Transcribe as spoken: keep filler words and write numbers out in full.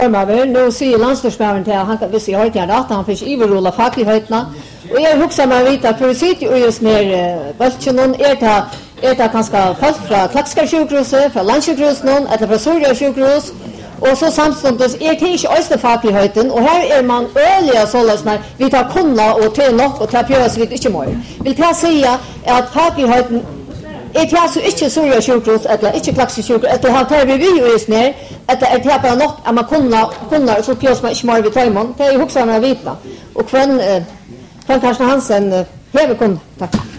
Formaver, nu säger landslagsmävaren till han kan visst i höjt att han fick överrulla fackligheten. Och jag huxar mig vita för sitt ju just ner bulten någon är det är det ganska folk från Klaxska sjukhuset, från Landsjukhuset någon eller från Sorga sjukhus. Och så samtidigt är det inte öster fackligheten och här är man öliga således när vi tar kunna och till nog och tar pjös vid inte mer. Vill jag säga att fackligheten är det alltså inte Sorga sjukhus eller inte Klaxska sjukhus att det har tar vi ju just ner att det är bara nog att man kunna kunna så pjös man inte mer vid timon. Det är huxar mig vita. Och kvann kvann Karsten Hansen häver kun tack.